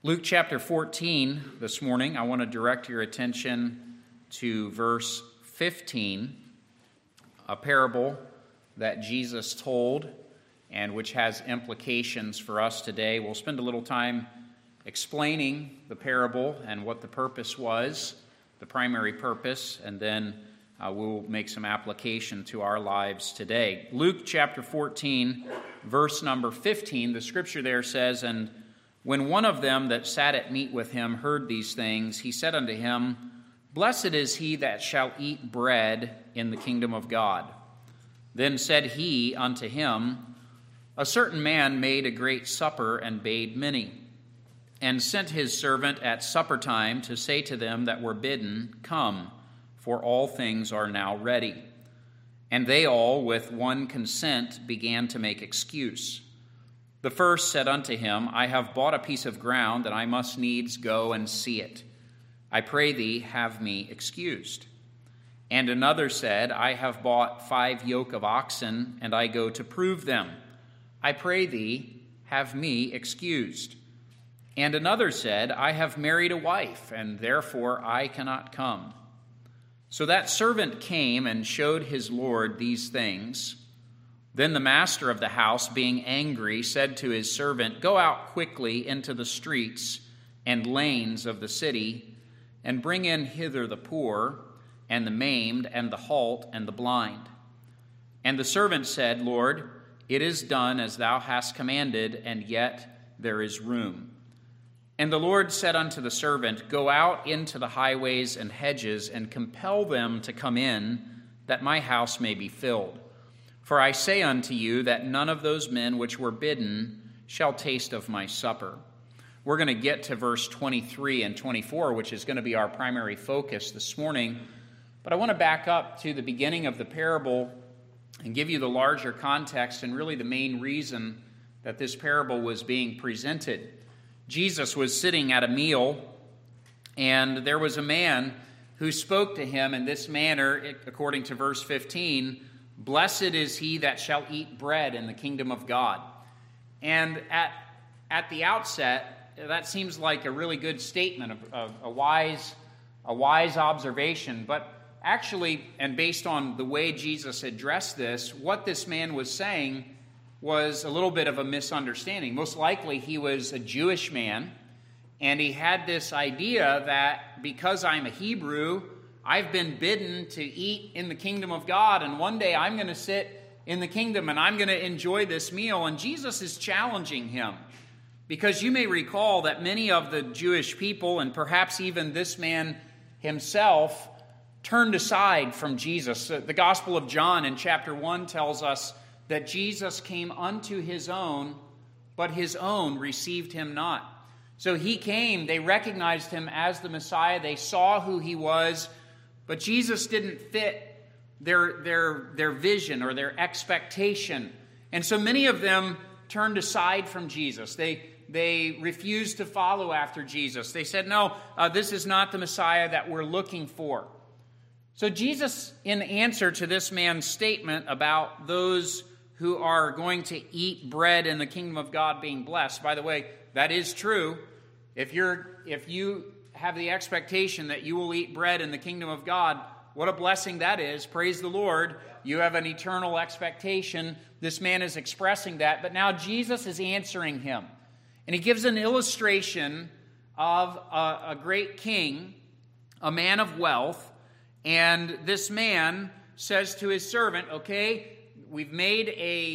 Luke chapter 14 this morning, I want to direct your attention to verse 15, a parable that Jesus told and which has implications for us today. We'll spend a little time explaining the parable and what the purpose was, the primary purpose, and then we'll make some application to our lives today. Luke chapter 14, verse number 15, the scripture there says, "And when one of them that sat at meat with him heard these things, he said unto him, Blessed is he that shall eat bread in the kingdom of God. Then said he unto him, A certain man made a great supper and bade many, and sent his servant at supper time to say to them that were bidden, Come, for all things are now ready. And they all with one consent began to make excuse. The first said unto him, I have bought a piece of ground, and I must needs go and see it. I pray thee, have me excused. And another said, I have bought 5 yoke of oxen, and I go to prove them. I pray thee, have me excused. And another said, I have married a wife, and therefore I cannot come. So that servant came and showed his lord these things. Then the master of the house, being angry, said to his servant, Go out quickly into the streets and lanes of the city, and bring in hither the poor, and the maimed, and the halt, and the blind. And the servant said, Lord, it is done as thou hast commanded, and yet there is room. And the Lord said unto the servant, Go out into the highways and hedges, and compel them to come in, that my house may be filled. For I say unto you that none of those men which were bidden shall taste of my supper." We're going to get to verse 23 and 24, which is going to be our primary focus this morning. But I want to back up to the beginning of the parable and give you the larger context and really the main reason that this parable was being presented. Jesus was sitting at a meal, and there was a man who spoke to him in this manner, according to verse 15, Blessed is he that shall eat bread in the kingdom of God. And at the outset, that seems like a really good statement, a wise observation. But actually, and based on the way Jesus addressed this, what this man was saying was a little bit of a misunderstanding. Most likely, he was a Jewish man, and he had this idea that because I'm a Hebrew, I've been bidden to eat in the kingdom of God, and one day I'm going to sit in the kingdom and I'm going to enjoy this meal. And Jesus is challenging him, because you may recall that many of the Jewish people, and perhaps even this man himself, turned aside from Jesus. The Gospel of John in chapter 1 tells us that Jesus came unto his own, but his own received him not. So he came, they recognized him as the Messiah, they saw who he was, but Jesus didn't fit their vision or their expectation. And so many of them turned aside from Jesus. They refused to follow after Jesus. They said, no, this is not the Messiah that we're looking for. So Jesus, in answer to this man's statement about those who are going to eat bread in the kingdom of God being blessed, by the way, that is true. If you have the expectation that you will eat bread in the kingdom of God, what a blessing that is. Praise the Lord. You have an eternal expectation. This man is expressing that, but now Jesus is answering him. And he gives an illustration of a great king, a man of wealth, and this man says to his servant, okay, we've made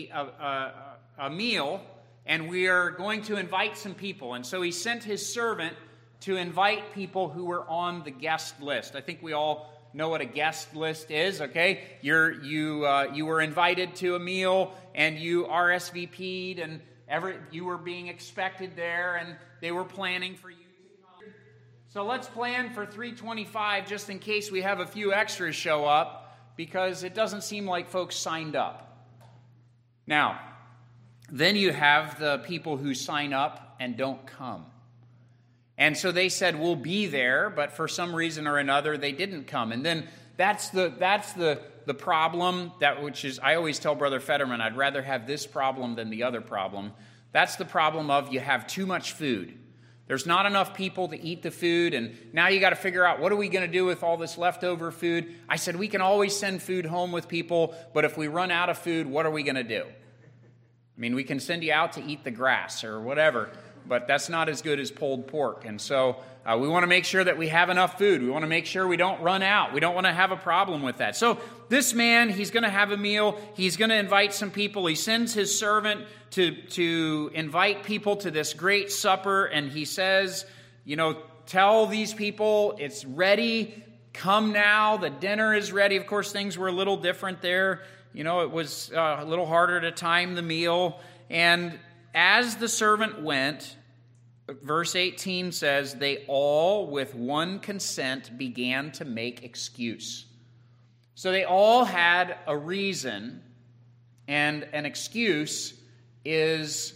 a meal, and we are going to invite some people. And so he sent his servant to invite people who were on the guest list. I think we all know what a guest list is, okay? You were invited to a meal, and you RSVP'd, and you were being expected there, and they were planning for you to come. So let's plan for 3:25 just in case we have a few extras show up, because it doesn't seem like folks signed up. Now, then you have the people who sign up and don't come. And so they said, we'll be there, but for some reason or another, they didn't come. And then that's the problem, which is, I always tell Brother Fetterman, I'd rather have this problem than the other problem. That's the problem of you have too much food. There's not enough people to eat the food, and now you got to figure out, what are we going to do with all this leftover food? I said, we can always send food home with people, but if we run out of food, what are we going to do? I mean, we can send you out to eat the grass or whatever, but that's not as good as pulled pork. And so we want to make sure that we have enough food. We want to make sure we don't run out. We don't want to have a problem with that. So this man, he's going to have a meal. He's going to invite some people. He sends his servant to invite people to this great supper. And he says, tell these people it's ready. Come now. The dinner is ready. Of course, things were a little different there. It was a little harder to time the meal. And as the servant went, verse 18 says, they all with one consent began to make excuse. So they all had a reason, and an excuse is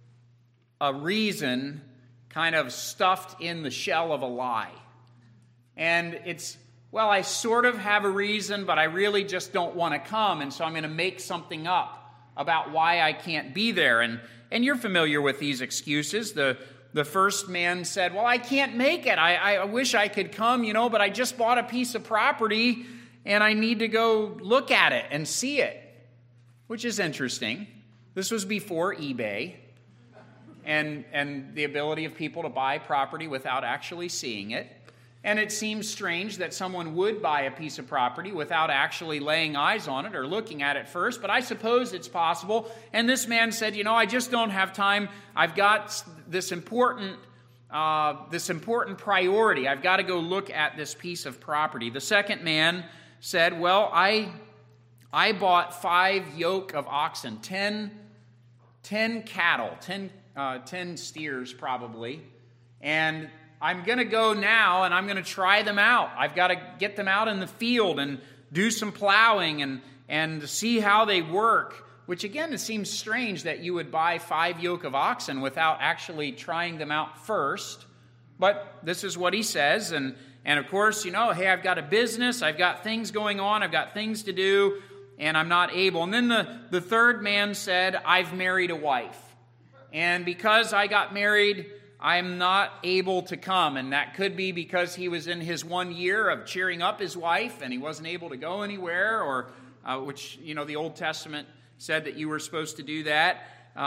a reason kind of stuffed in the shell of a lie. And it's, well, I sort of have a reason, but I really just don't want to come, and so I'm going to make something up about why I can't be there. And you're familiar with these excuses. The first man said, well, I can't make it. I wish I could come, but I just bought a piece of property, and I need to go look at it and see it, which is interesting. This was before eBay and the ability of people to buy property without actually seeing it. And it seems strange that someone would buy a piece of property without actually laying eyes on it or looking at it first, but I suppose it's possible. And this man said, I just don't have time. I've got this important priority. I've got to go look at this piece of property. The second man said, well, I bought 5 yoke of oxen, 10 cattle, 10 steers probably, and I'm going to go now and I'm going to try them out. I've got to get them out in the field and do some plowing and see how they work, which again, it seems strange that you would buy 5 yoke of oxen without actually trying them out first. But this is what he says. And of course, hey, I've got a business. I've got things going on. I've got things to do, and I'm not able. And then the third man said, I've married a wife. And because I got married, I'm not able to come, and that could be because he was in his 1 year of cheering up his wife, and he wasn't able to go anywhere, or which, the Old Testament said that you were supposed to do that.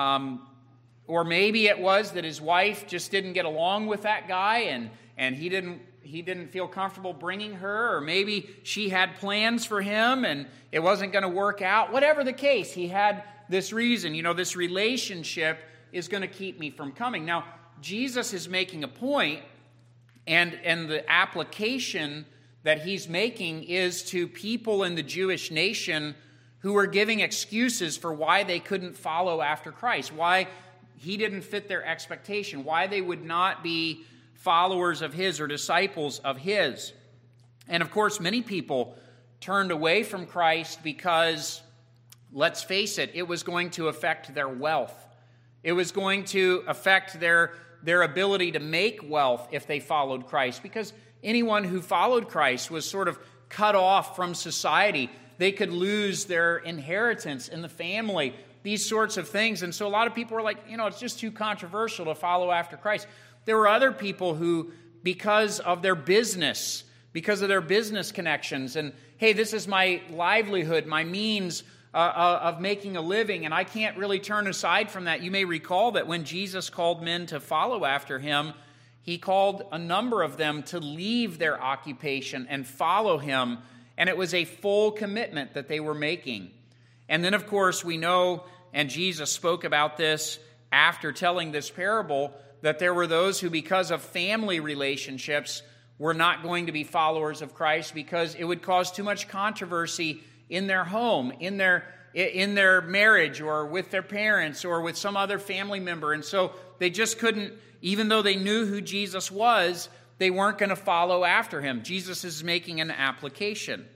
Or maybe it was that his wife just didn't get along with that guy, and he didn't feel comfortable bringing her, or maybe she had plans for him, and it wasn't going to work out. Whatever the case, he had this reason. This relationship is going to keep me from coming. Now, Jesus is making a point, and the application that he's making is to people in the Jewish nation who were giving excuses for why they couldn't follow after Christ, why he didn't fit their expectation, why they would not be followers of his or disciples of his. And of course, many people turned away from Christ because, let's face it, it was going to affect their wealth. It was going to affect their ability to make wealth if they followed Christ, because anyone who followed Christ was sort of cut off from society. They could lose their inheritance in the family, these sorts of things. And so a lot of people were like, it's just too controversial to follow after Christ. There were other people who, because of their business connections, and hey, this is my livelihood, my means of making a living, and I can't really turn aside from that. You may recall that when Jesus called men to follow after him, he called a number of them to leave their occupation and follow him, and it was a full commitment that they were making. And then, of course, we know, and Jesus spoke about this after telling this parable, that there were those who, because of family relationships, were not going to be followers of Christ because it would cause too much controversy in their home, in their marriage, or with their parents, or with some other family member. And so they just couldn't, even though they knew who Jesus was, they weren't going to follow after him. Jesus is making an application.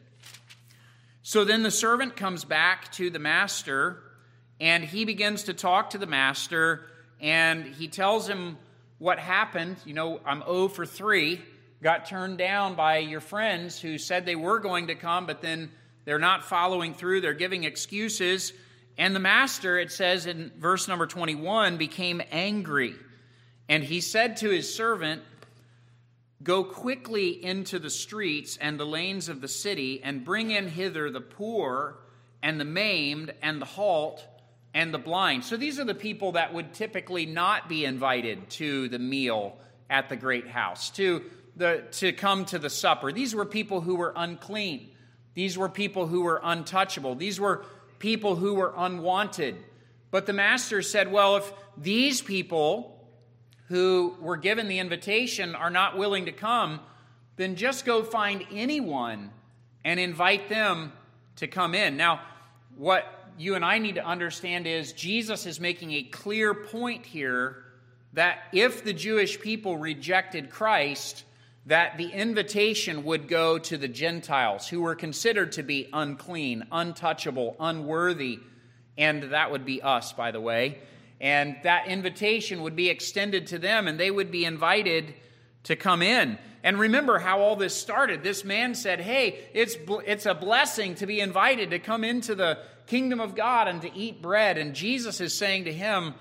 So then the servant comes back to the master, and he begins to talk to the master, and he tells him what happened. I'm 0 for 3, got turned down by your friends who said they were going to come, but then they're not following through. They're giving excuses. And the master, it says in verse number 21, became angry And he said to his servant, "Go quickly into the streets and the lanes of the city, and bring in hither the poor, and the maimed, and the halt, and the blind." So these are the people that would typically not be invited to the meal at the great house, to come to the supper. These were people who were unclean. These were people who were untouchable. These were people who were unwanted. But the master said, well, if these people who were given the invitation are not willing to come, then just go find anyone and invite them to come in. Now, what you and I need to understand is Jesus is making a clear point here that if the Jewish people rejected Christ, that the invitation would go to the Gentiles, who were considered to be unclean, untouchable, unworthy, and that would be us, by the way. And that invitation would be extended to them, and they would be invited to come in. And remember how all this started. This man said, hey, it's a blessing to be invited to come into the kingdom of God and to eat bread. And Jesus is saying to him,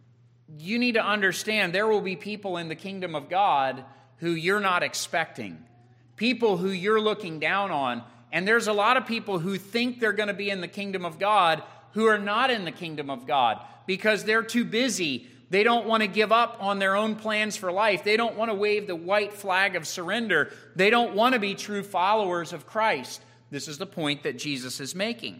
you need to understand there will be people in the kingdom of God who you're not expecting, people who you're looking down on. And there's a lot of people who think they're going to be in the kingdom of God who are not in the kingdom of God because they're too busy. They don't want to give up on their own plans for life. They don't want to wave the white flag of surrender. They don't want to be true followers of Christ. This is the point that Jesus is making.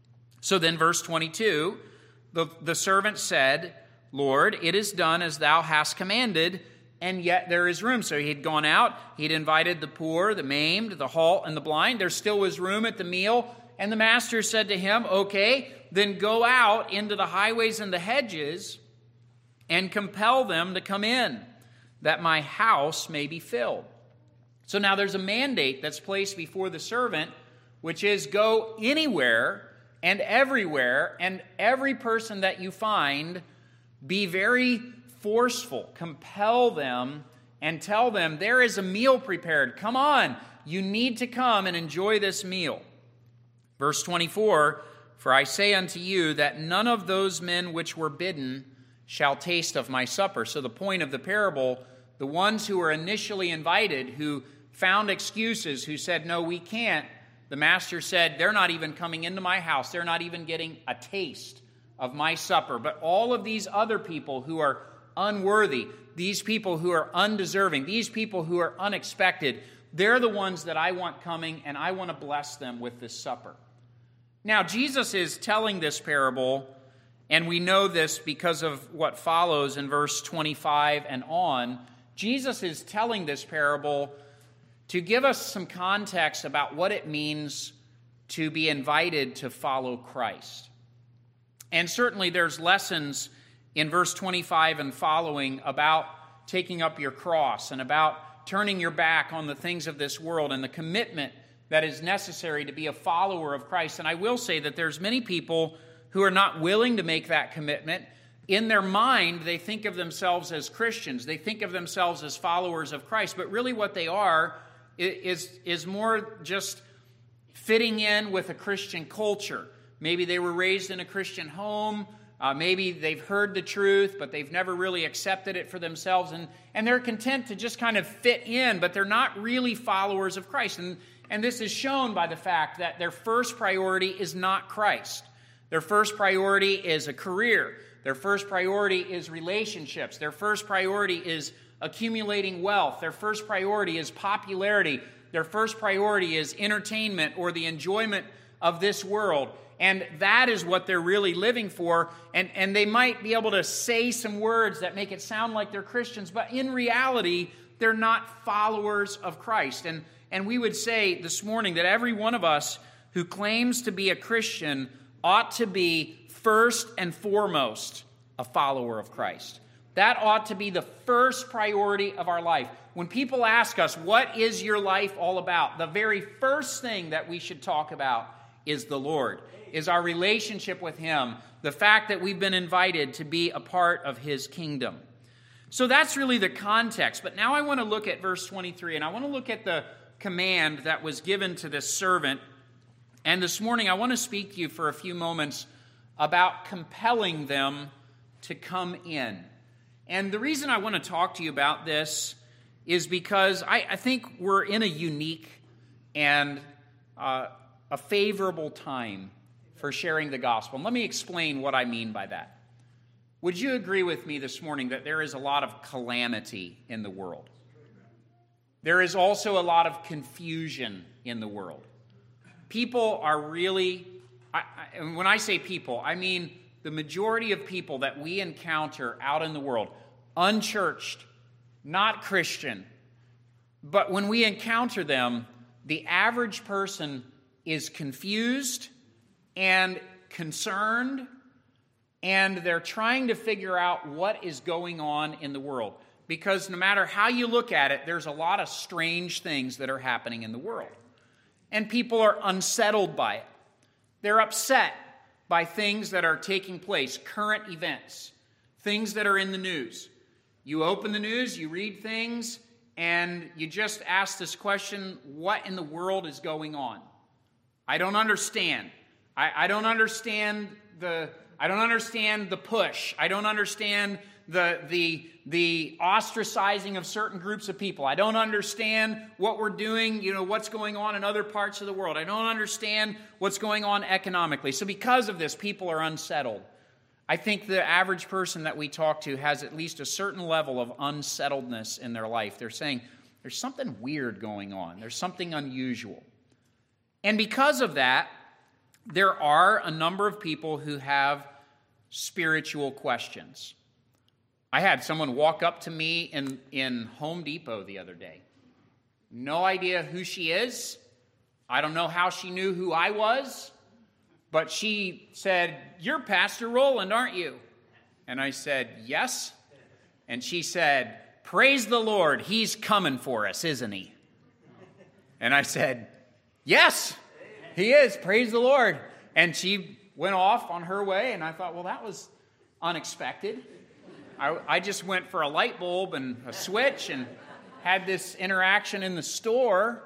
So then verse 22, the servant said, "Lord, it is done as thou hast commanded, and yet there is room." So he'd gone out, he'd invited the poor, the maimed, the halt, and the blind. There still was room at the meal. And the master said to him, "Okay, then go out into the highways and the hedges and compel them to come in, that my house may be filled." So now there's a mandate that's placed before the servant, which is go anywhere and every person that you find, be very forceful, compel them, and tell them there is a meal prepared. Come on, you need to come and enjoy this meal. Verse 24, "For I say unto you that none of those men which were bidden shall taste of my supper." So the point of the parable, the ones who were initially invited, who found excuses, who said, "No, we can't," the master said, "They're not even coming into my house. They're not even getting a taste of my supper." But all of these other people who are unworthy, these people who are undeserving, these people who are unexpected, they're the ones that I want coming, and I want to bless them with this supper. Now, Jesus is telling this parable, and we know this because of what follows in verse 25 and on. Jesus is telling this parable to give us some context about what it means to be invited to follow Christ. And certainly there's lessons in verse 25 and following about taking up your cross and about turning your back on the things of this world and the commitment that is necessary to be a follower of Christ. And I will say that there's many people who are not willing to make that commitment. In their mind, they think of themselves as Christians. They think of themselves as followers of Christ. But really what they are is more just fitting in with a Christian culture. Maybe they were raised in a Christian home. Maybe they've heard the truth, but they've never really accepted it for themselves. And they're content to just kind of fit in, but they're not really followers of Christ. And this is shown by the fact that their first priority is not Christ. Their first priority is a career. Their first priority is relationships. Their first priority is accumulating wealth. Their first priority is popularity. Their first priority is entertainment or the enjoyment of this world. And that is what they're really living for. And they might be able to say some words that make it sound like they're Christians, but in reality, they're not followers of Christ. And we would say this morning that every one of us who claims to be a Christian ought to be first and foremost a follower of Christ. That ought to be the first priority of our life. When people ask us, what is your life all about? The very first thing that we should talk about is the Lord, is our relationship with Him, the fact that we've been invited to be a part of His kingdom. So that's really the context. But now I want to look at verse 23, and I want to look at the command that was given to this servant. And this morning I want to speak to you for a few moments about compelling them to come in. And the reason I want to talk to you about this is because I think we're in a unique and a favorable time for sharing the gospel. And let me explain what I mean by that. Would you agree with me this morning that there is a lot of calamity in the world? There is also a lot of confusion in the world. People are really, and when I say people, I mean the majority of people that we encounter out in the world, unchurched, not Christian, but when we encounter them, the average person is confused and concerned, and they're trying to figure out what is going on in the world. Because no matter how you look at it, there's a lot of strange things that are happening in the world. And people are unsettled by it. They're upset by things that are taking place, current events, things that are in the news. You open the news, you read things, and you just ask this question, what in the world is going on? I don't understand. I don't understand the push. I don't understand the ostracizing of certain groups of people. I don't understand what we're doing, what's going on in other parts of the world. I don't understand what's going on economically. So because of this, people are unsettled. I think the average person that we talk to has at least a certain level of unsettledness in their life. They're saying, there's something weird going on. There's something unusual. And because of that, there are a number of people who have spiritual questions. I had someone walk up to me in Home Depot the other day. No idea who she is. I don't know how she knew who I was. But she said, "You're Pastor Roland, aren't you?" And I said, "Yes." And she said, "Praise the Lord, he's coming for us, isn't he?" And I said, "Yes, he is, praise the Lord." And she went off on her way, and I thought, well, that was unexpected. I just went for a light bulb and a switch and had this interaction in the store.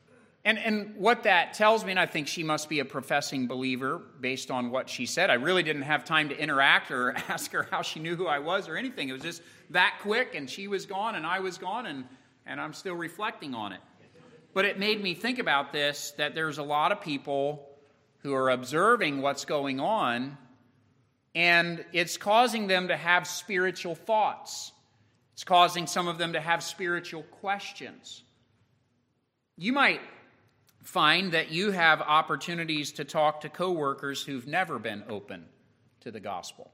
And what that tells me, and I think she must be a professing believer based on what she said. I really didn't have time to interact or ask her how she knew who I was or anything. It was just that quick, and she was gone, and I was gone, and I'm still reflecting on it. But it made me think about this, that there's a lot of people who are observing what's going on, and it's causing them to have spiritual thoughts. It's causing some of them to have spiritual questions. You might find that you have opportunities to talk to coworkers who've never been open to the gospel,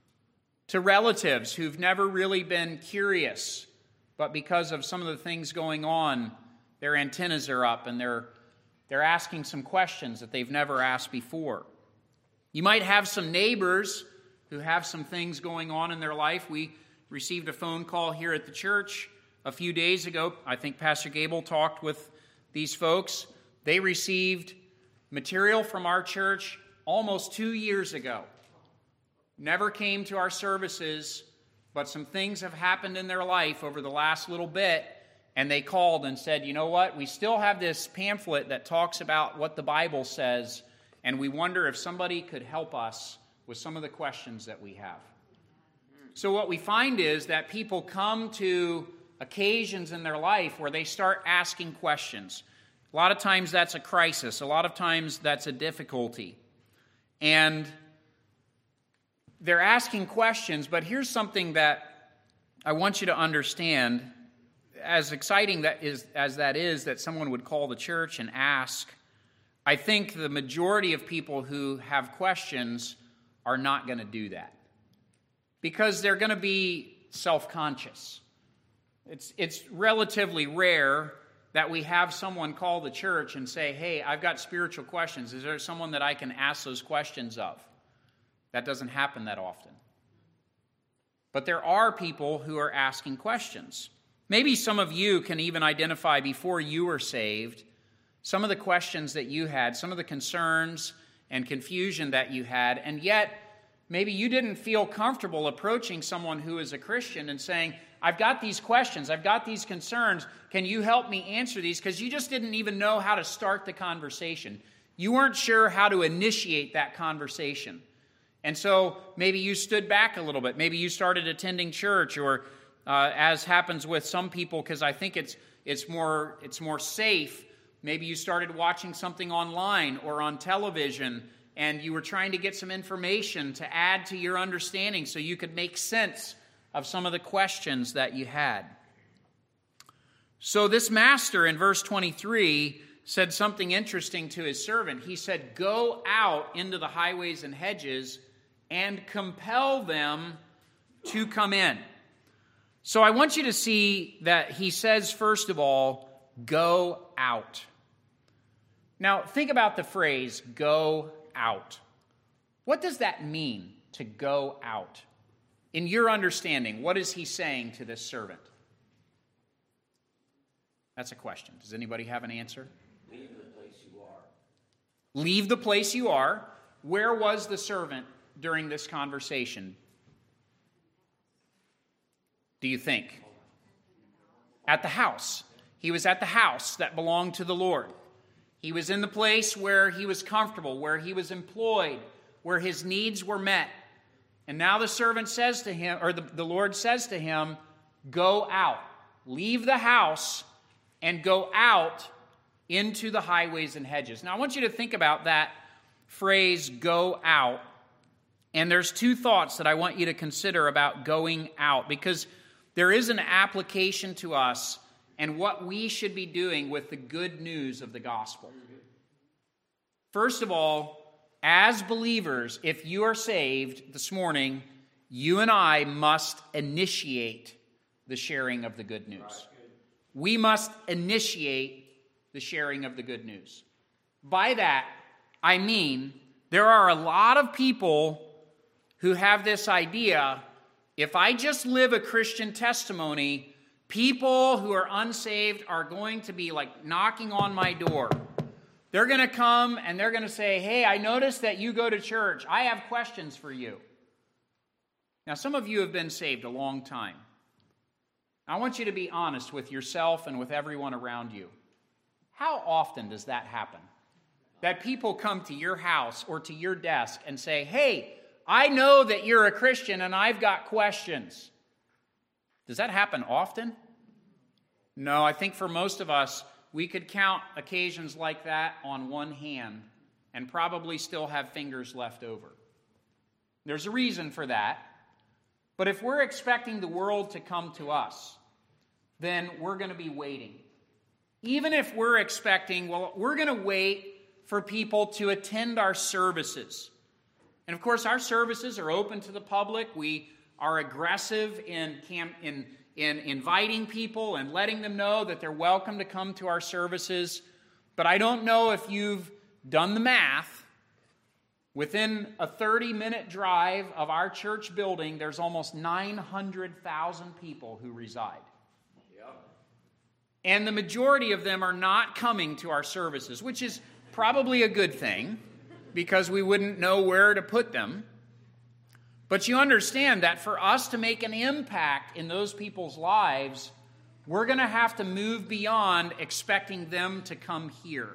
to relatives who've never really been curious, but because of some of the things going on, their antennas are up and they're asking some questions that they've never asked before. You might have some neighbors who have some things going on in their life. We received a phone call here at the church a few days ago. I think Pastor Gable talked with these folks. They received material from our church almost 2 years ago. Never came to our services, but some things have happened in their life over the last little bit, and they called and said, "You know what? We still have this pamphlet that talks about what the Bible says, and we wonder if somebody could help us with some of the questions that we have." So what we find is that people come to occasions in their life where they start asking questions. A lot of times that's a crisis. A lot of times that's a difficulty. And they're asking questions, but here's something that I want you to understand. As exciting as that is, that someone would call the church and ask, I think the majority of people who have questions are not going to do that because they're going to be self-conscious. It's relatively rare that we have someone call the church and say, "Hey, I've got spiritual questions. Is there someone that I can ask those questions of?" That doesn't happen that often. But there are people who are asking questions. Maybe some of you can even identify before you were saved some of the questions that you had, some of the concerns and confusion that you had, and yet maybe you didn't feel comfortable approaching someone who is a Christian and saying, "I've got these questions, I've got these concerns, can you help me answer these?" Because you just didn't even know how to start the conversation. You weren't sure how to initiate that conversation. And so maybe you stood back a little bit. Maybe you started attending church, or as happens with some people, because I think it's more safe. Maybe you started watching something online or on television, and you were trying to get some information to add to your understanding so you could make sense of some of the questions that you had. So this master in verse 23 said something interesting to his servant. He said, "Go out into the highways and hedges and compel them to come in." So I want you to see that he says, first of all, go out. Now, think about the phrase, go out. What does that mean, to go out? In your understanding, what is he saying to this servant? That's a question. Does anybody have an answer? Leave the place you are. Leave the place you are. Where was the servant during this conversation? Do you think? At the house. He was at the house that belonged to the Lord. He was in the place where he was comfortable, where he was employed, where his needs were met. And now the servant says to him, or the Lord says to him, go out. Leave the house and go out into the highways and hedges. Now I want you to think about that phrase, go out. And there's two thoughts that I want you to consider about going out, because there is an application to us and what we should be doing with the good news of the gospel. First of all, as believers, if you are saved this morning, you and I must initiate the sharing of the good news. We must initiate the sharing of the good news. By that, I mean there are a lot of people who have this idea, if I just live a Christian testimony, people who are unsaved are going to be like knocking on my door. They're going to come and they're going to say, hey, I noticed that you go to church. I have questions for you. Now, some of you have been saved a long time. I want you to be honest with yourself and with everyone around you. How often does that happen? That people come to your house or to your desk and say, hey, I know that you're a Christian and I've got questions. Does that happen often? No, I think for most of us, we could count occasions like that on one hand and probably still have fingers left over. There's a reason for that. But if we're expecting the world to come to us, then we're going to be waiting. Even if we're expecting, well, we're going to wait for people to attend our services. And of course, our services are open to the public. We are aggressive in inviting people and letting them know that they're welcome to come to our services. But I don't know if you've done the math. Within a 30-minute drive of our church building, there's almost 900,000 people who reside. Yep. And the majority of them are not coming to our services, which is probably a good thing, because we wouldn't know where to put them. But you understand that for us to make an impact in those people's lives, we're going to have to move beyond expecting them to come here.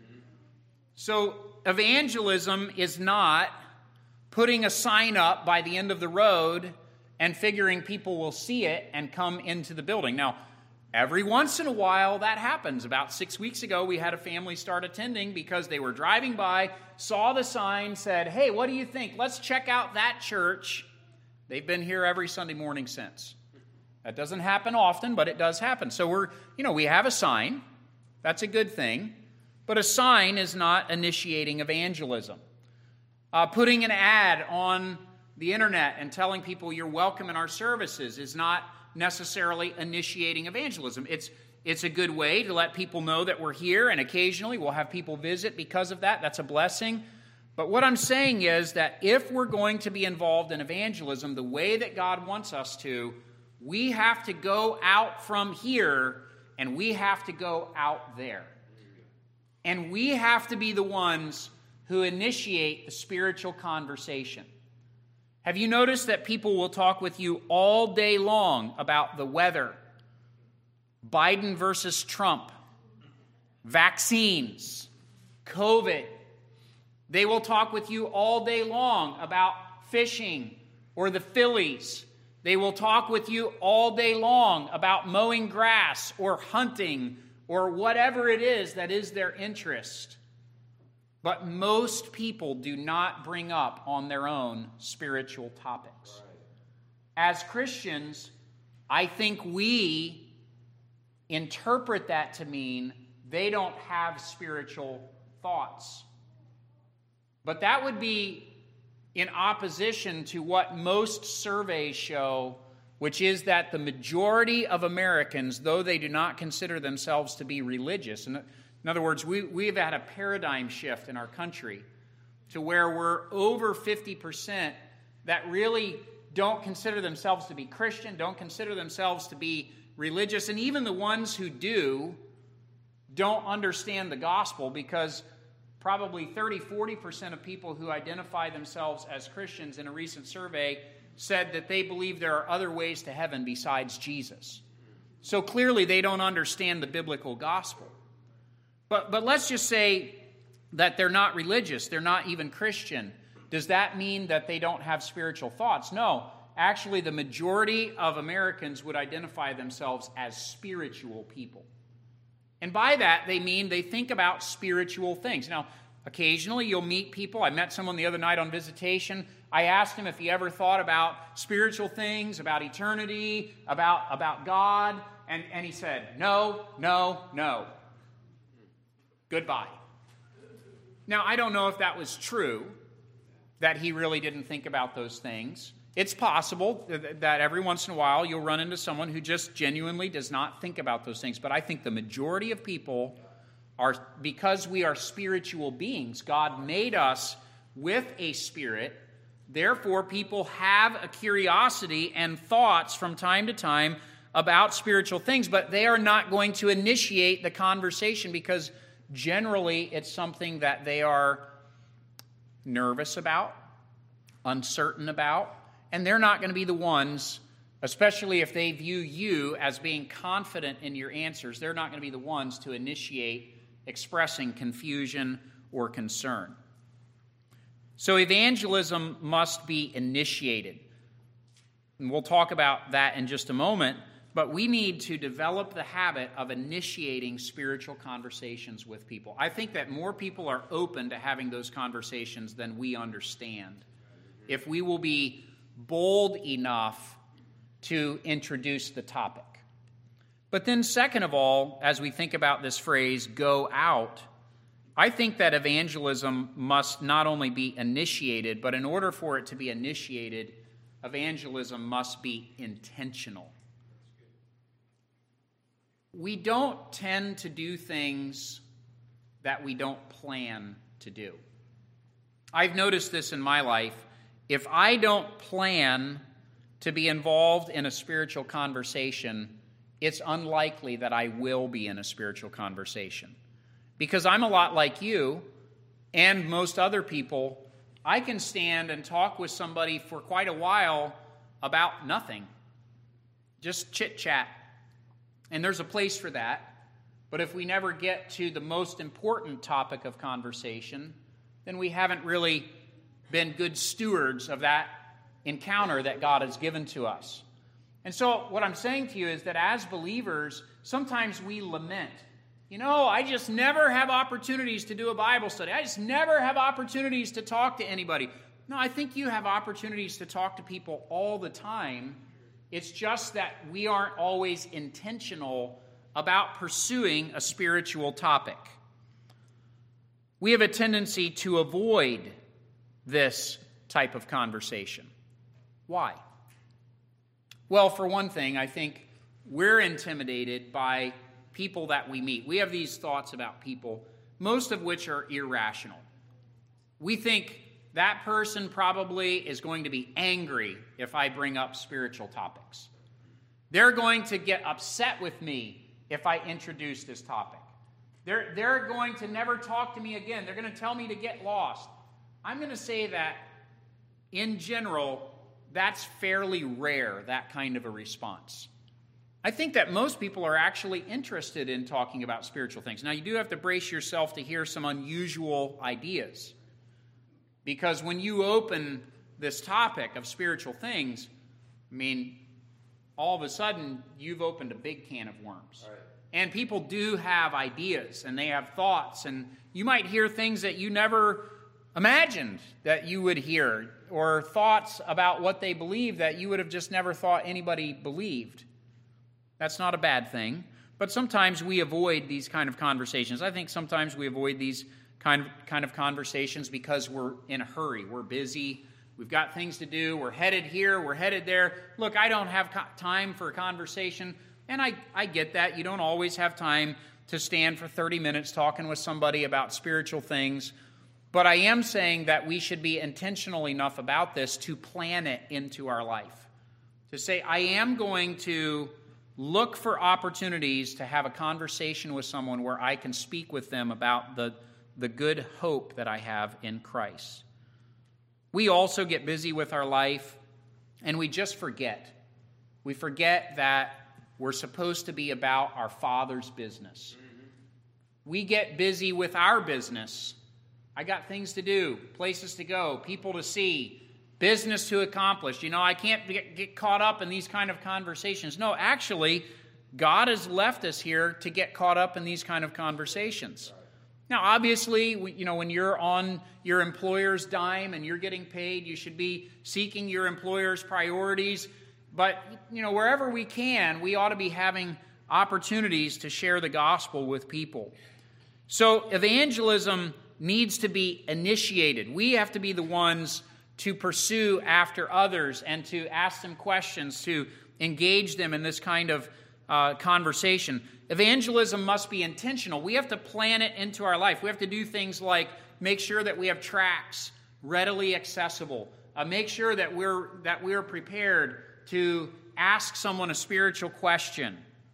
So evangelism is not putting a sign up by the end of the road and figuring people will see it and come into the building. Now, every once in a while that happens. About 6 weeks ago, we had a family start attending because they were driving by, saw the sign, said, hey, what do you think? Let's check out that church. They've been here every Sunday morning since. That doesn't happen often, but it does happen. So we have a sign. That's a good thing. But a sign is not initiating evangelism. Putting an ad on the internet and telling people you're welcome in our services is not necessarily initiating evangelism. It's a good way to let people know that we're here, and occasionally we'll have people visit because of that. That's a blessing. But what I'm saying is that if we're going to be involved in evangelism the way that God wants us to, we have to go out from here and we have to go out there. And we have to be the ones who initiate the spiritual conversation. Have you noticed that people will talk with you all day long about the weather, Biden versus Trump, vaccines, COVID? They will talk with you all day long about fishing or the Phillies. They will talk with you all day long about mowing grass or hunting or whatever it is that is their interest. But most people do not bring up on their own spiritual topics. As Christians, I think we interpret that to mean they don't have spiritual thoughts. But that would be in opposition to what most surveys show, which is that the majority of Americans, though they do not consider themselves to be religious, in other words, we've had a paradigm shift in our country to where we're over 50% that really don't consider themselves to be Christian, don't consider themselves to be religious, and even the ones who do don't understand the gospel, because probably 30-40% of people who identify themselves as Christians in a recent survey said that they believe there are other ways to heaven besides Jesus. So clearly they don't understand the biblical gospel. But let's just say that they're not religious, they're not even Christian. Does that mean that they don't have spiritual thoughts? No. Actually, the majority of Americans would identify themselves as spiritual people. And by that, they mean they think about spiritual things. Now, occasionally you'll meet people. I met someone the other night on visitation. I asked him if he ever thought about spiritual things, about eternity, about God, and he said, no, no, no. Goodbye. Now, I don't know if that was true, that he really didn't think about those things. It's possible that every once in a while you'll run into someone who just genuinely does not think about those things. But I think the majority of people are, because we are spiritual beings, God made us with a spirit. Therefore, people have a curiosity and thoughts from time to time about spiritual things, but they are not going to initiate the conversation because generally it's something that they are nervous about, uncertain about, and they're not going to be the ones, especially if they view you as being confident in your answers, they're not going to be the ones to initiate expressing confusion or concern. So evangelism must be initiated. And we'll talk about that in just a moment, but we need to develop the habit of initiating spiritual conversations with people. I think that more people are open to having those conversations than we understand. If we will be bold enough to introduce the topic. But then second of all, as we think about this phrase, go out, I think that evangelism must not only be initiated, but in order for it to be initiated, evangelism must be intentional. We don't tend to do things that we don't plan to do. I've noticed this in my life. If I don't plan to be involved in a spiritual conversation, it's unlikely that I will be in a spiritual conversation. Because I'm a lot like you and most other people, I can stand and talk with somebody for quite a while about nothing. Just chit-chat. And there's a place for that. But if we never get to the most important topic of conversation, then we haven't really been good stewards of that encounter that God has given to us. And so what I'm saying to you is that as believers, sometimes we lament. I just never have opportunities to do a Bible study. I just never have opportunities to talk to anybody. No, I think you have opportunities to talk to people all the time. It's just that we aren't always intentional about pursuing a spiritual topic. We have a tendency to avoid this type of conversation. Why? Well, for one thing, I think we're intimidated by people that we meet. We have these thoughts about people, most of which are irrational. We think that person probably is going to be angry if I bring up spiritual topics. They're going to get upset with me if I introduce this topic. They're going to never talk to me again. They're going to tell me to get lost. I'm going to say that, in general, that's fairly rare, that kind of a response. I think that most people are actually interested in talking about spiritual things. Now, you do have to brace yourself to hear some unusual ideas. Because when you open this topic of spiritual things, I mean, all of a sudden, you've opened a big can of worms. Right. And people do have ideas, and they have thoughts, and you might hear things that you never imagined that you would hear, or thoughts about what they believe that you would have just never thought anybody believed. That's not a bad thing, but sometimes we avoid these kind of conversations. I think sometimes we avoid these kind of conversations because we're in a hurry. We're busy. We've got things to do. We're headed here. We're headed there. Look, I don't have time for a conversation, and I get that. You don't always have time to stand for 30 minutes talking with somebody about spiritual things. But I am saying that we should be intentional enough about this to plan it into our life. To say, I am going to look for opportunities to have a conversation with someone where I can speak with them about the good hope that I have in Christ. We also get busy with our life, and we just forget. We forget that we're supposed to be about our Father's business. We get busy with our business. I got things to do, places to go, people to see, business to accomplish. I can't get caught up in these kind of conversations. No, actually, God has left us here to get caught up in these kind of conversations. Now, obviously, when you're on your employer's dime and you're getting paid, you should be seeking your employer's priorities. But, wherever we can, we ought to be having opportunities to share the gospel with people. So evangelism needs to be initiated. We have to be the ones to pursue after others and to ask them questions, to engage them in this kind of conversation. Evangelism must be intentional. We have to plan it into our life. We have to do things like make sure that we have tracts readily accessible. Make sure that we're prepared to ask someone a spiritual question.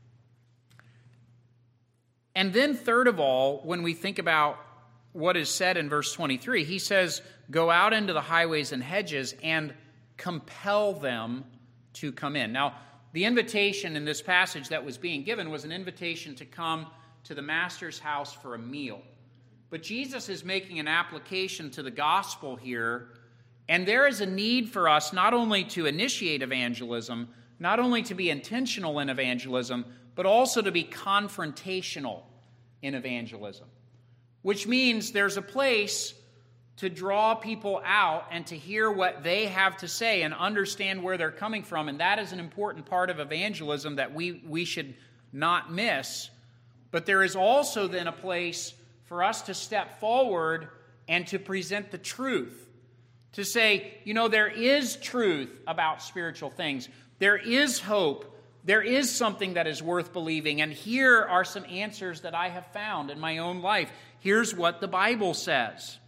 And then third of all, when we think about what is said in verse 23, he says, go out into the highways and hedges and compel them to come in. Now, the invitation in this passage that was being given was an invitation to come to the master's house for a meal. But Jesus is making an application to the gospel here, and there is a need for us not only to initiate evangelism, not only to be intentional in evangelism, but also to be confrontational in evangelism. Which means there's a place to draw people out and to hear what they have to say and understand where they're coming from. And that is an important part of evangelism that we should not miss. But there is also then a place for us to step forward and to present the truth. To say, there is truth about spiritual things. There is hope. There is something that is worth believing. And here are some answers that I have found in my own life. Here's what the Bible says.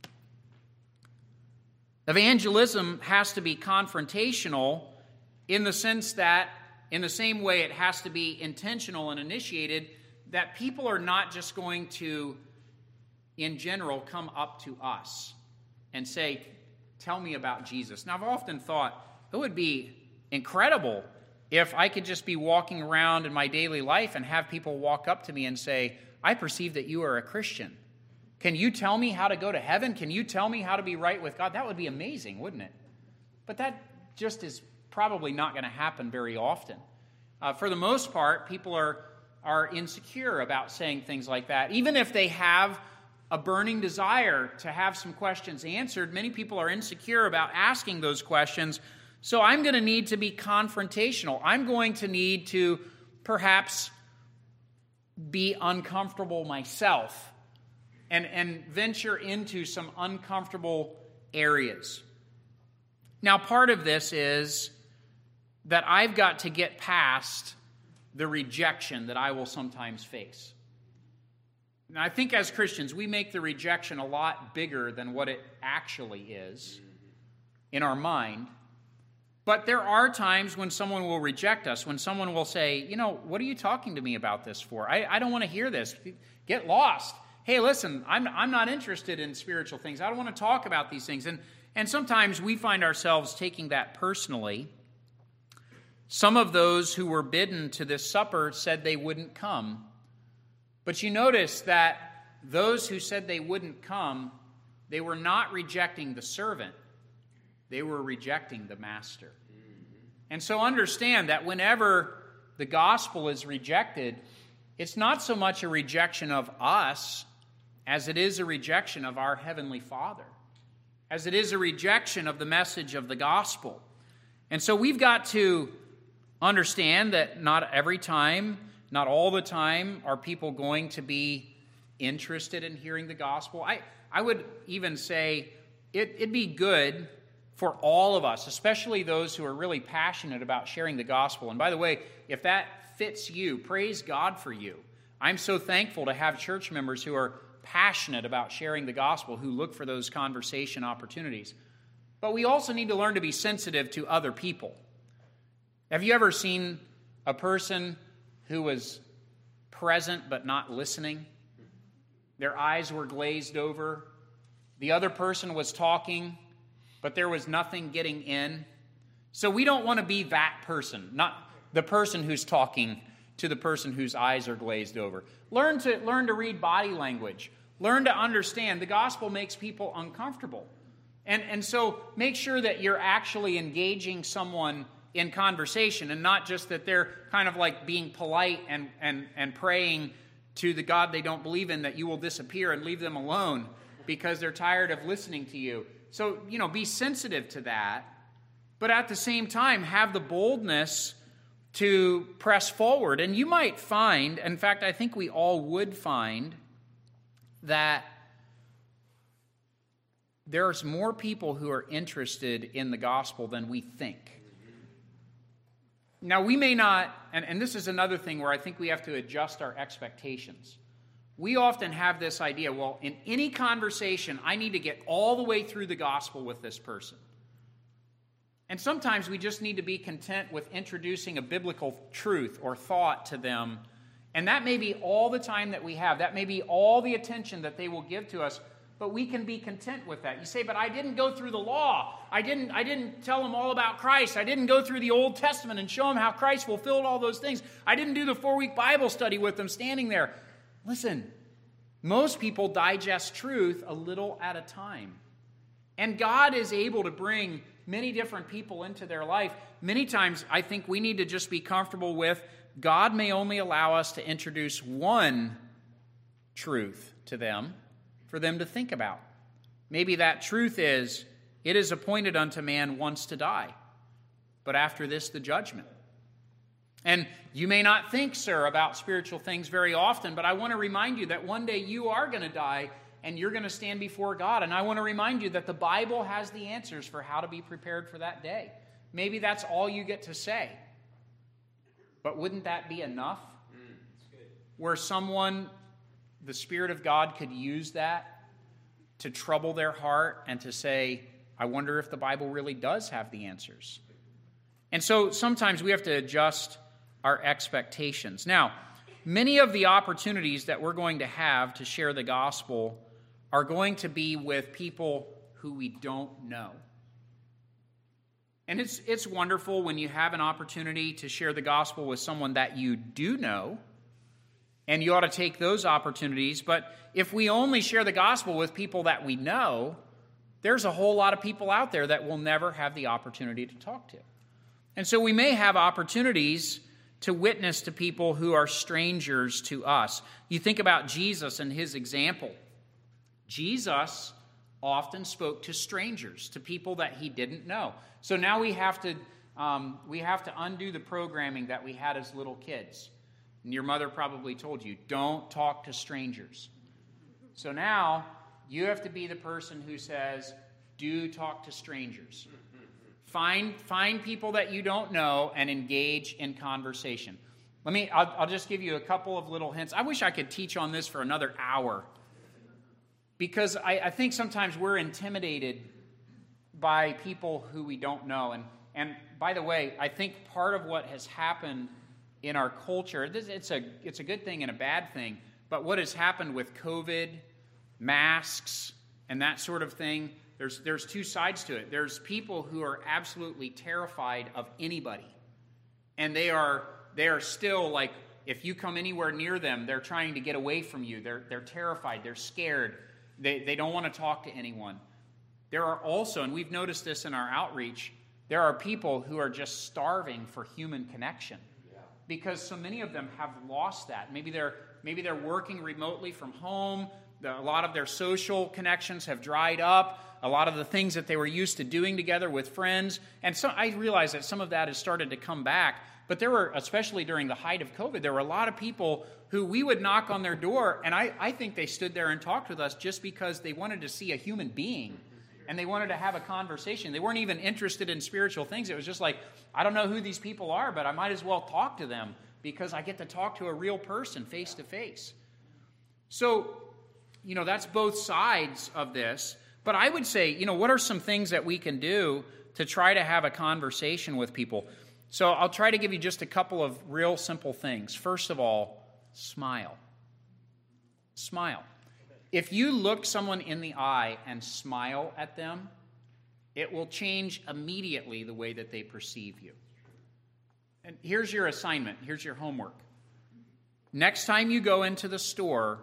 Evangelism has to be confrontational in the sense that, in the same way it has to be intentional and initiated, that people are not just going to, in general, come up to us and say, tell me about Jesus. Now, I've often thought it would be incredible if I could just be walking around in my daily life and have people walk up to me and say, I perceive that you are a Christian. Can you tell me how to go to heaven? Can you tell me how to be right with God? That would be amazing, wouldn't it? But that just is probably not going to happen very often. For the most part, people are insecure about saying things like that. Even if they have a burning desire to have some questions answered, many people are insecure about asking those questions. So I'm going to need to be confrontational. I'm going to need to perhaps be uncomfortable myself and venture into some uncomfortable areas. Now, part of this is that I've got to get past the rejection that I will sometimes face. And I think as Christians, we make the rejection a lot bigger than what it actually is in our mind. But there are times when someone will reject us, when someone will say, what are you talking to me about this for? I don't want to hear this. Get lost. Hey, listen, I'm not interested in spiritual things. I don't want to talk about these things. And sometimes we find ourselves taking that personally. Some of those who were bidden to this supper said they wouldn't come. But you notice that those who said they wouldn't come, they were not rejecting the servant. They were rejecting the master. And so understand that whenever the gospel is rejected, it's not so much a rejection of us as it is a rejection of our Heavenly Father, as it is a rejection of the message of the gospel. And so we've got to understand that not every time, not all the time, are people going to be interested in hearing the gospel. I would even say it'd be good for all of us, especially those who are really passionate about sharing the gospel. And by the way, if that fits you, praise God for you. I'm so thankful to have church members who are passionate about sharing the gospel, who look for those conversation opportunities. But we also need to learn to be sensitive to other people. Have you ever seen a person who was present but not listening? Their eyes were glazed over. The other person was talking, but there was nothing getting in. So we don't want to be that person, not the person who's talking to the person whose eyes are glazed over. Learn to read body language. Learn to understand. The gospel makes people uncomfortable. And so make sure that you're actually engaging someone in conversation and not just that they're kind of like being polite and praying to the God they don't believe in that you will disappear and leave them alone because they're tired of listening to you. So, be sensitive to that, but at the same time, have the boldness to press forward. And you might find, in fact, I think we all would find, that there's more people who are interested in the gospel than we think. Now, we may not, and this is another thing where I think we have to adjust our expectations. We often have this idea, well, in any conversation, I need to get all the way through the gospel with this person. And sometimes we just need to be content with introducing a biblical truth or thought to them. And that may be all the time that we have. That may be all the attention that they will give to us. But we can be content with that. You say, but I didn't go through the law. I didn't tell them all about Christ. I didn't go through the Old Testament and show them how Christ fulfilled all those things. I didn't do the 4-week Bible study with them standing there. Listen, most people digest truth a little at a time. And God is able to bring many different people into their life. Many times, I think we need to just be comfortable with God may only allow us to introduce one truth to them for them to think about. Maybe that truth is, it is appointed unto man once to die, but after this, the judgment. And you may not think, sir, about spiritual things very often, but I want to remind you that one day you are going to die and you're going to stand before God. And I want to remind you that the Bible has the answers for how to be prepared for that day. Maybe that's all you get to say. But wouldn't that be enough? Where someone, the Spirit of God, could use that to trouble their heart and to say, I wonder if the Bible really does have the answers. And so sometimes we have to adjust our expectations. Now, many of the opportunities that we're going to have to share the gospel are going to be with people who we don't know. And it's wonderful when you have an opportunity to share the gospel with someone that you do know, and you ought to take those opportunities. But if we only share the gospel with people that we know, there's a whole lot of people out there that will never have the opportunity to talk to. And so we may have opportunities to witness to people who are strangers to us. You think about Jesus and his example. Jesus often spoke to strangers, to people that he didn't know. So now we have to undo the programming that we had as little kids. And your mother probably told you, don't talk to strangers. So now you have to be the person who says, do talk to strangers. Find people that you don't know and engage in conversation. I'll just give you a couple of little hints. I wish I could teach on this for another hour, because I think sometimes we're intimidated by people who we don't know. And by the way, I think part of what has happened in our culture, it's a good thing and a bad thing, but what has happened with COVID, masks, and that sort of thing, there's two sides to it. There's people who are absolutely terrified of anybody. And they are still like, if you come anywhere near them, they're trying to get away from you. They're terrified. They're scared. They don't want to talk to anyone. there are also, and we've noticed this in our outreach, there are people who are just starving for human connection because so many of them have lost that. Maybe they're working remotely from home. A lot of their social connections have dried up. A lot of the things that they were used to doing together with friends. And so I realize that some of that has started to come back. But there were, especially during the height of COVID, there were a lot of people who we would knock on their door, and I think they stood there and talked with us just because they wanted to see a human being, and they wanted to have a conversation. They weren't even interested in spiritual things. It was just like, I don't know who these people are, but I might as well talk to them because I get to talk to a real person face to face. So, that's both sides of this. But I would say, what are some things that we can do to try to have a conversation with people? So I'll try to give you just a couple of real simple things. First of all, smile. Smile. If you look someone in the eye and smile at them, it will change immediately the way that they perceive you. And here's your assignment. Here's your homework. Next time you go into the store,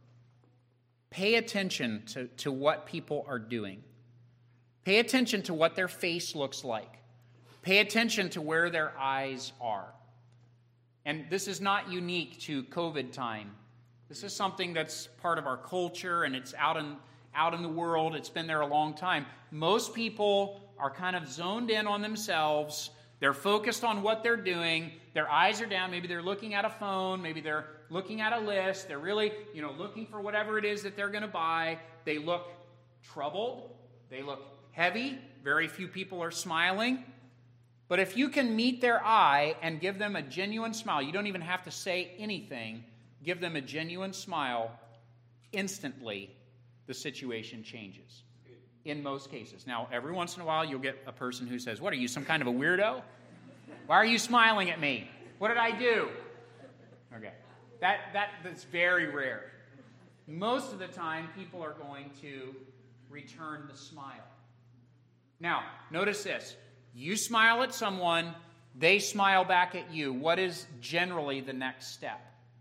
pay attention to what people are doing. Pay attention to what their face looks like. Pay attention to where their eyes are. And this is not unique to COVID time. This is something that's part of our culture, and it's out in the world. It's been there a long time. Most people are kind of zoned in on themselves. They're focused on what they're doing. Their eyes are down. Maybe they're looking at a phone. Maybe they're looking at a list. They're really, looking for whatever it is that they're going to buy. They look troubled. They look heavy. Very few people are smiling. But if you can meet their eye and give them a genuine smile, you don't even have to say anything. Give them a genuine smile, instantly the situation changes in most cases. Now, every once in a while, you'll get a person who says, "What, are you some kind of a weirdo? Why are you smiling at me? What did I do?" Okay, that's very rare. Most of the time, people are going to return the smile. Now, notice this. You smile at someone, they smile back at you. What is generally the next step?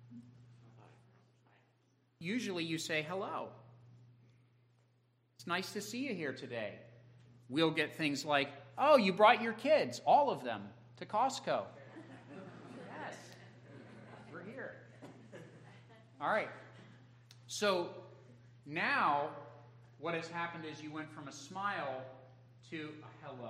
Usually you say, "Hello. It's nice to see you here today." We'll get things like, "Oh, you brought your kids, all of them, to Costco." Yes, we're here. All right. So now what has happened is you went from a smile to a hello.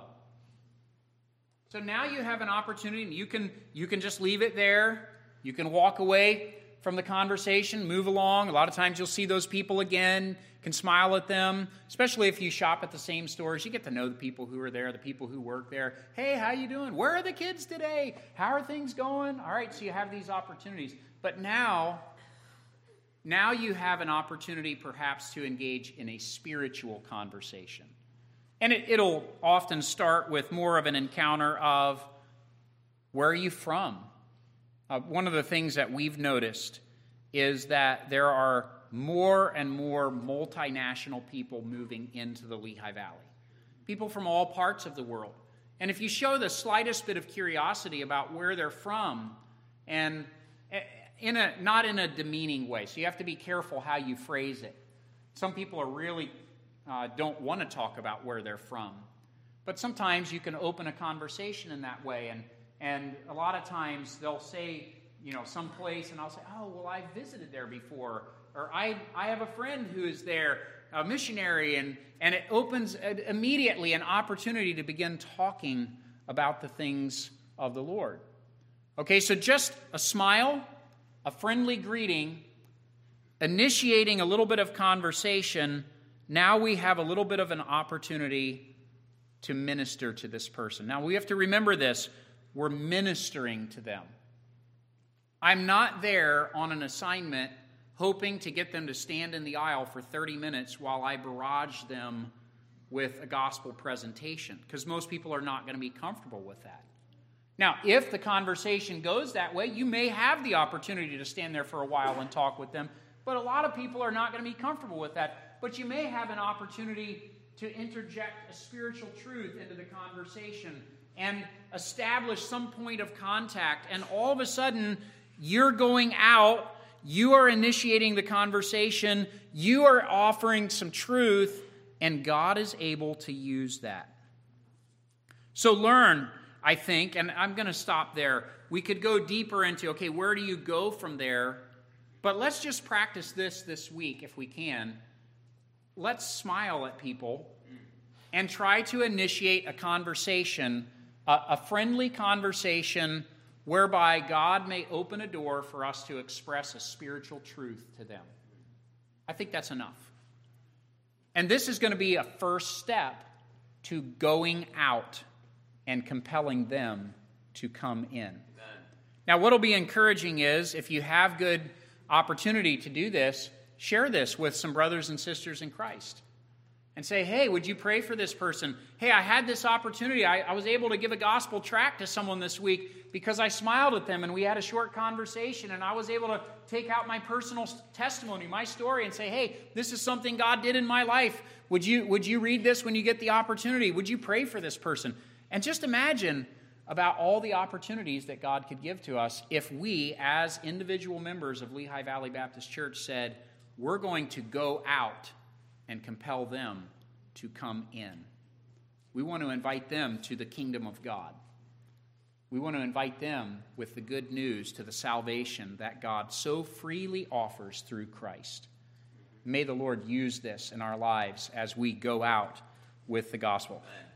So now you have an opportunity, and you can just leave it there. You can walk away from the conversation, move along. A lot of times you'll see those people again, can smile at them, especially if you shop at the same stores. You get to know the people who are there, the people who work there. "Hey, how you doing? Where are the kids today? How are things going?" All right, so you have these opportunities. But now you have an opportunity perhaps to engage in a spiritual conversation. And it'll often start with more of an encounter of, "Where are you from?" One of the things that we've noticed is that there are more and more multinational people moving into the Lehigh Valley. People from all parts of the world. And if you show the slightest bit of curiosity about where they're from, and not in a demeaning way, so you have to be careful how you phrase it. Some people are really don't want to talk about where they're from. But sometimes you can open a conversation in that way, and a lot of times they'll say, some place, and I'll say, "Oh, well, I visited there before," or I have a friend who is there, a missionary, and it opens immediately an opportunity to begin talking about the things of the Lord. Okay, so just a smile, a friendly greeting, initiating a little bit of conversation. Now we have a little bit of an opportunity to minister to this person. Now we have to remember this. We're ministering to them. I'm not there on an assignment hoping to get them to stand in the aisle for 30 minutes while I barrage them with a gospel presentation, because most people are not going to be comfortable with that. Now, if the conversation goes that way, you may have the opportunity to stand there for a while and talk with them, but a lot of people are not going to be comfortable with that. But you may have an opportunity to interject a spiritual truth into the conversation and establish some point of contact, and all of a sudden, you're going out, you are initiating the conversation, you are offering some truth, and God is able to use that. So learn, I think, and I'm going to stop there. We could go deeper into, okay, where do you go from there? But let's just practice this week if we can. Let's smile at people and try to initiate a conversation, a friendly conversation whereby God may open a door for us to express a spiritual truth to them. I think that's enough. And this is going to be a first step to going out and compelling them to come in. Amen. Now, what will be encouraging is, if you have good opportunity to do this, share this with some brothers and sisters in Christ. And say, hey, would you pray for this person? Hey, I had this opportunity. I was able to give a gospel tract to someone this week because I smiled at them and we had a short conversation and I was able to take out my personal testimony, my story, and say, hey, this is something God did in my life. Would you read this when you get the opportunity? Would you pray for this person? And just imagine about all the opportunities that God could give to us if we, as individual members of Lehigh Valley Baptist Church, said, we're going to go out and compel them to come in. We want to invite them to the kingdom of God. We want to invite them with the good news to the salvation that God so freely offers through Christ. May the Lord use this in our lives as we go out with the gospel.